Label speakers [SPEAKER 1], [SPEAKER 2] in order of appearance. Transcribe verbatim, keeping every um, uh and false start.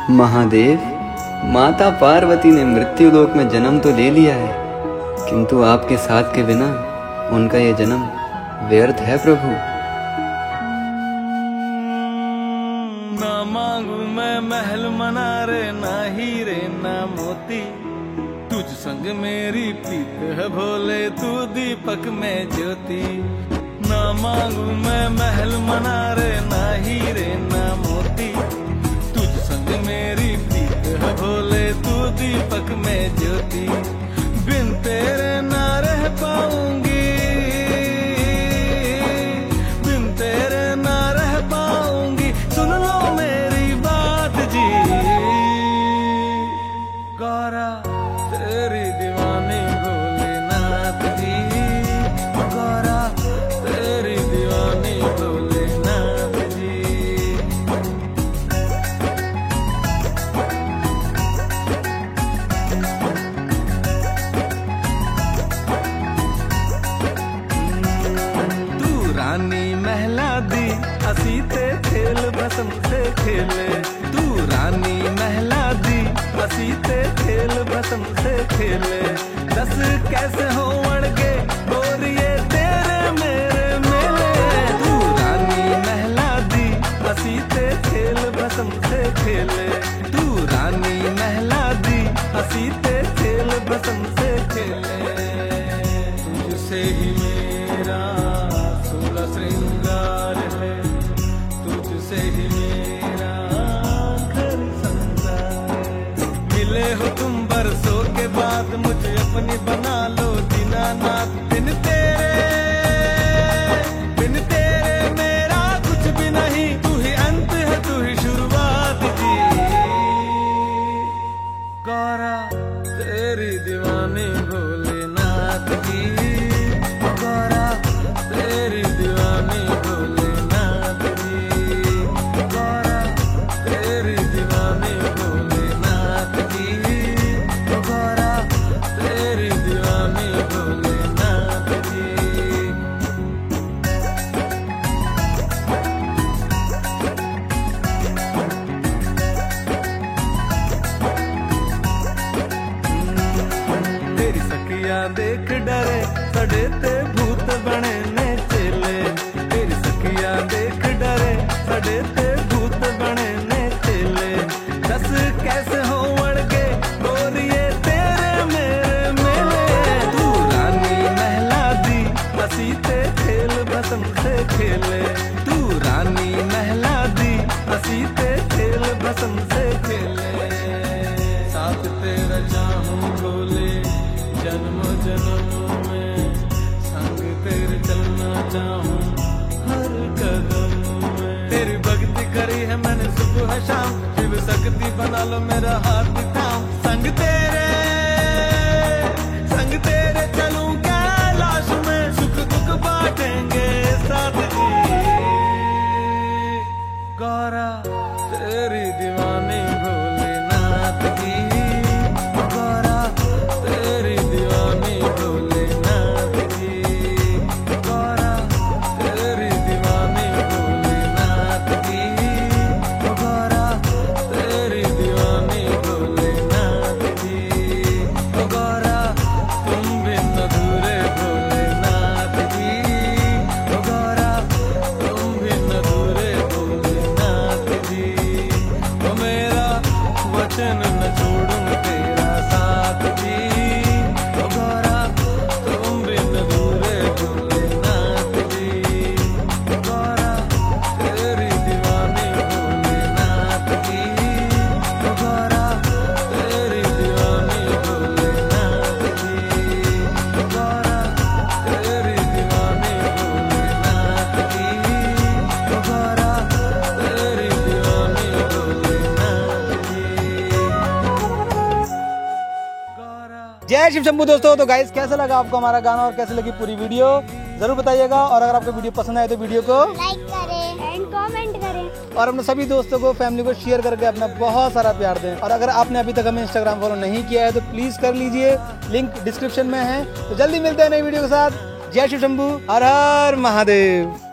[SPEAKER 1] महादेव, माता पार्वती ने मृत्युलोक में जन्म तो ले लिया है, किंतु आपके साथ के बिना उनका ये जन्म व्यर्थ है प्रभु।
[SPEAKER 2] ना मांगू मैं महल मनारे, ना हीरे ना मोती, तुझ संग मेरी प्रीत है भोले, तू दीपक में ज्योति। ना मांगू मैं महल मनारे, ना हीरे ना मोती, तुझ संग मेरी प्रीत है भोले, तू दीपक में ज्योति। बिन तेरे ना रह पाऊंगी, बिन तेरे ना रह पाऊंगी, सुन लो मेरी बात जी। गौरा तेरी दीवानी भोलेनाथ जी, गौरा तेरी दीवानी भोलेनाथ जी। तू रानी महला दी, असी ते खेल भसम से खेले। तू रानी महला दी, असी ते खेल भसम से खेले। दस कैसे हो अड़गे गोरिये तेरे मेरे मेले। तू रानी महला दी, असी ते खेल भसम से खेले। तू रानी महला दी, असी ते खेल भसम से खेले। तुझसे ही मेरा सोलह श्रृंगार है, तुझसे ही मेरा घर संसार है। मिले हो तुम बरसों के बाद, मुझे अपनी बना लो दीनानाथ। बिन तेरे बिन तेरे मेरा कुछ भी नहीं, तू ही अंत है तू ही शुरुआत जी। गौरा तेरी दीवानी भोलेनाथ जी, गौरा तेरी दीवानी भोलेनाथ जी, गौरा तेरी दीवानी भोलेनाथ जी, गौरा तेरी दीवानी भोलेनाथ जी। तेरी सखियां देख डरे, सड़े ते भूत बने ने चेले। तेरी सखियां देख डरे, सड़े ते भूत बने ने चेले। दस कैसे हो अड़गे गोरिये तेरे मेरे मेले। तू रानी महला दी, असी ते खेल भसम से खेले। तू रानी महला दी, असी ते खेल भसम से खेले। साथ तेरा चाहूं भोले जन्म जन्म में, संग तेरे चलना चाहूं हर कदम में। तेरी भक्ति करी है मैंने सुबह शाम, शिव शक्ति बना लो मेरा हाथ थाम। संग तेरे संग तेरे चलूं कैलाश में, सुख दुख बांटेंगे साथ जी। गौरा तेरी दीवानी भोलेनाथ जी, गौरा तेरी दीवानी भोलेनाथ जी, गौरा तेरी दीवानी भोलेनाथ जी, गौरा तेरी दीवानी भोलेनाथ जी। गौरा तुम बिन अधूरे भोलेनाथ जी, गौरा तुम बिन अधूरे भोलेनाथ जी। ओ मेरा वचन न छोड़ूं तेरा साथ जी, ओ गौरा तुम बिन अधूरे भोलेनाथ जी, गौरा तेरी दीवानी भोलेनाथ जी, गौरा तेरी दीवानी भोलेनाथ जी, गौरा तेरी दीवानी भोलेनाथ जी, गौरा तेरी दीवानी भोलेनाथ जी।
[SPEAKER 3] जय शिव शंभू दोस्तों। तो गाइस कैसा लगा आपको हमारा गाना और कैसी लगी पूरी वीडियो जरूर बताइएगा। और अगर आपको वीडियो पसंद आए तो वीडियो को
[SPEAKER 4] लाइक करें एंड कमेंट करें,
[SPEAKER 3] और अपने सभी दोस्तों को फैमिली को शेयर करके अपना बहुत सारा प्यार दें। और अगर आपने अभी तक हमें इंस्टाग्राम फॉलो नहीं किया है तो प्लीज कर लीजिए, लिंक डिस्क्रिप्शन में है। तो जल्दी मिलते हैं नई वीडियो के साथ। जय शिव शंभू, हर हर महादेव।